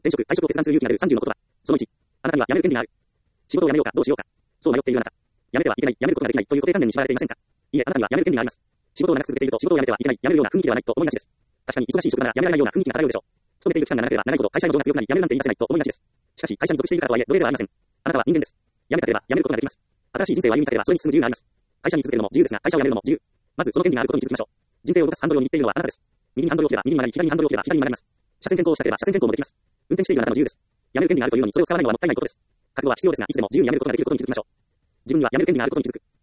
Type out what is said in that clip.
転職、退職を決断する勇気が出る30の言葉。その1、あなたには辞める権利がある。仕事を辞めようか、どうしようか。そう迷っているあなた。辞めてはいけない、辞めることができないという固定観念に縛られていませんか。いいえ、あなたには辞める権利があります。仕事を長く続けていると仕事を辞めてはいけない、辞めるような雰囲気ではないと思いがちです。確かに忙しい職場なら辞められないような雰囲気が漂うでしょう。勤めている期間が長ければ長いほど会社の情が強くなり辞めるなんて言い出せないと思いがちです。しかし会社に属しているからとはいえ奴隷ではありません。あなたは人間です。辞めたければ辞めることができます。新しい人生を歩みたければそれに進む自由があります。会社に続けるのも自由ですが会社を辞めるのも自由。まずその権利があることに気づきましょう。人生を動かすハンドルを握っているのはあなたです。右にハンドルを切れば右に曲がり、左にハンドルを切れば左に曲がります。車線転向をしたければ車線転向もできます。運転しているあなたの自由です。辞める権利があるというのにそれを使わないのはもったいないことです。覚悟は必要ですがいつでも自由に辞めることができることに気づきましょう。自分には辞める権利があることに気づく。